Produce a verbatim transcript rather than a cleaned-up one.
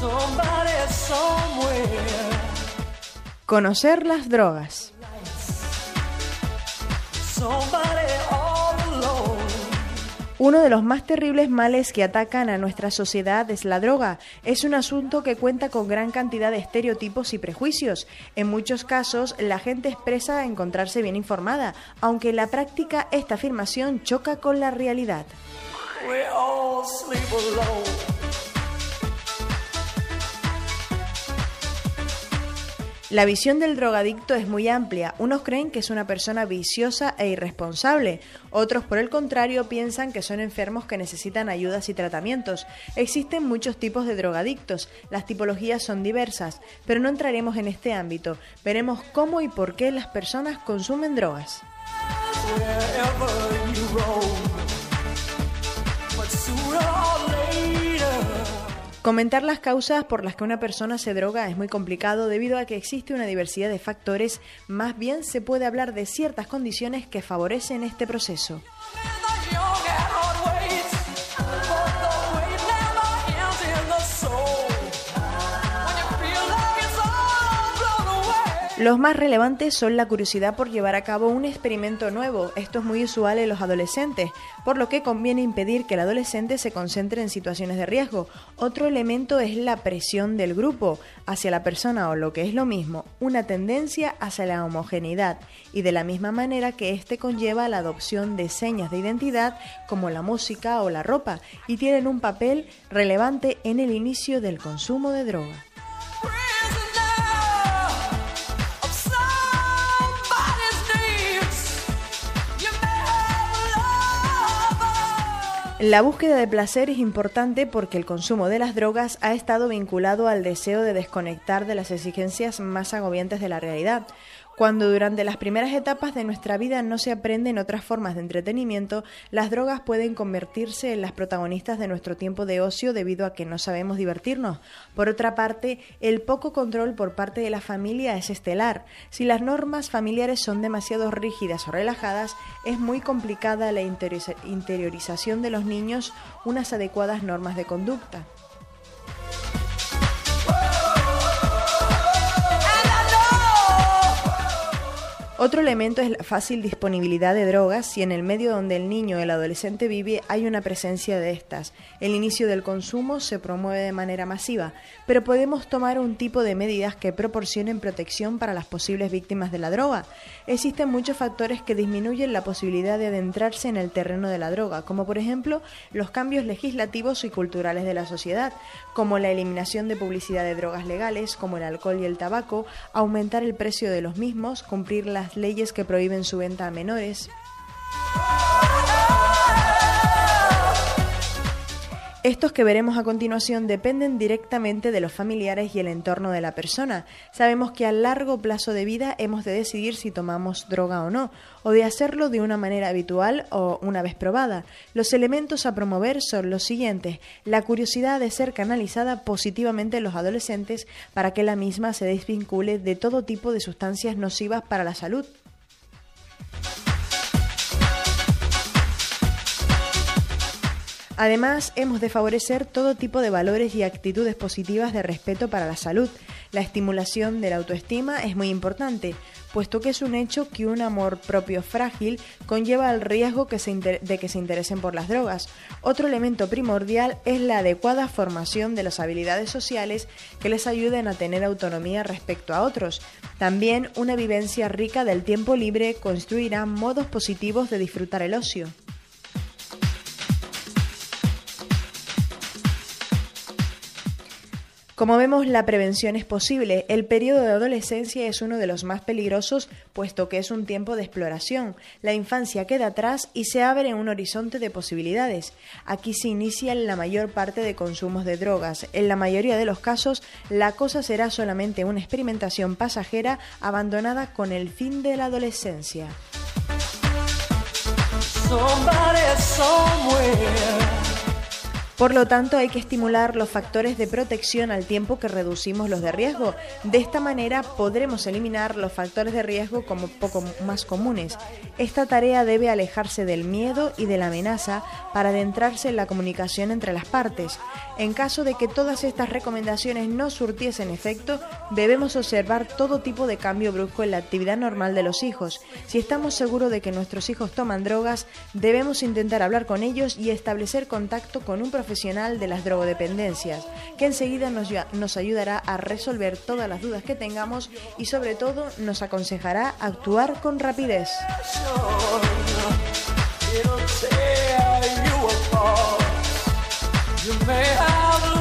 Conocer las drogas. Uno de los más terribles males que atacan a nuestra sociedad es la droga. Es un asunto que cuenta con gran cantidad de estereotipos y prejuicios. En muchos casos, la gente expresa encontrarse bien informada, aunque en la práctica esta afirmación choca con la realidad. La visión del drogadicto es muy amplia. Unos creen que es una persona viciosa e irresponsable. Otros, por el contrario, piensan que son enfermos que necesitan ayudas y tratamientos. Existen muchos tipos de drogadictos. Las tipologías son diversas, pero no entraremos en este ámbito. Veremos cómo y por qué las personas consumen drogas. Comentar las causas por las que una persona se droga es muy complicado debido a que existe una diversidad de factores. Más bien se puede hablar de ciertas condiciones que favorecen este proceso. Los más relevantes son la curiosidad por llevar a cabo un experimento nuevo. Esto es muy usual en los adolescentes, por lo que conviene impedir que el adolescente se concentre en situaciones de riesgo. Otro elemento es la presión del grupo hacia la persona, o lo que es lo mismo, una tendencia hacia la homogeneidad, y de la misma manera que este conlleva la adopción de señas de identidad como la música o la ropa, y tienen un papel relevante en el inicio del consumo de droga. La búsqueda de placer es importante porque el consumo de las drogas ha estado vinculado al deseo de desconectar de las exigencias más agobiantes de la realidad. Cuando durante las primeras etapas de nuestra vida no se aprenden otras formas de entretenimiento, las drogas pueden convertirse en las protagonistas de nuestro tiempo de ocio debido a que no sabemos divertirnos. Por otra parte, el poco control por parte de la familia es estelar. Si las normas familiares son demasiado rígidas o relajadas, es muy complicada la interiorización de los niños unas adecuadas normas de conducta. Otro elemento es la fácil disponibilidad de drogas si en el medio donde el niño o el adolescente vive hay una presencia de estas. El inicio del consumo se promueve de manera masiva, pero podemos tomar un tipo de medidas que proporcionen protección para las posibles víctimas de la droga. Existen muchos factores que disminuyen la posibilidad de adentrarse en el terreno de la droga, como por ejemplo los cambios legislativos y culturales de la sociedad, como la eliminación de publicidad de drogas legales, como el alcohol y el tabaco, aumentar el precio de los mismos, cumplir las leyes que prohíben su venta a menores. Estos que veremos a continuación dependen directamente de los familiares y el entorno de la persona. Sabemos que a largo plazo de vida hemos de decidir si tomamos droga o no, o de hacerlo de una manera habitual o una vez probada. Los elementos a promover son los siguientes: la curiosidad de ser canalizada positivamente en los adolescentes para que la misma se desvincule de todo tipo de sustancias nocivas para la salud. Además, hemos de favorecer todo tipo de valores y actitudes positivas de respeto para la salud. La estimulación de la autoestima es muy importante, puesto que es un hecho que un amor propio frágil conlleva el riesgo que se inter- de que se interesen por las drogas. Otro elemento primordial es la adecuada formación de las habilidades sociales que les ayuden a tener autonomía respecto a otros. También una vivencia rica del tiempo libre construirá modos positivos de disfrutar el ocio. Como vemos, la prevención es posible. El periodo de adolescencia es uno de los más peligrosos, puesto que es un tiempo de exploración. La infancia queda atrás y se abre un horizonte de posibilidades. Aquí se inicia la mayor parte de consumos de drogas. En la mayoría de los casos, la cosa será solamente una experimentación pasajera abandonada con el fin de la adolescencia. Por lo tanto, hay que estimular los factores de protección al tiempo que reducimos los de riesgo. De esta manera podremos eliminar los factores de riesgo como poco más comunes. Esta tarea debe alejarse del miedo y de la amenaza para adentrarse en la comunicación entre las partes. En caso de que todas estas recomendaciones no surtiesen efecto, debemos observar todo tipo de cambio brusco en la actividad normal de los hijos. Si estamos seguros de que nuestros hijos toman drogas, debemos intentar hablar con ellos y establecer contacto con un profesional profesional de las drogodependencias, que enseguida nos, nos ayudará a resolver todas las dudas que tengamos y sobre todo nos aconsejará actuar con rapidez. You may have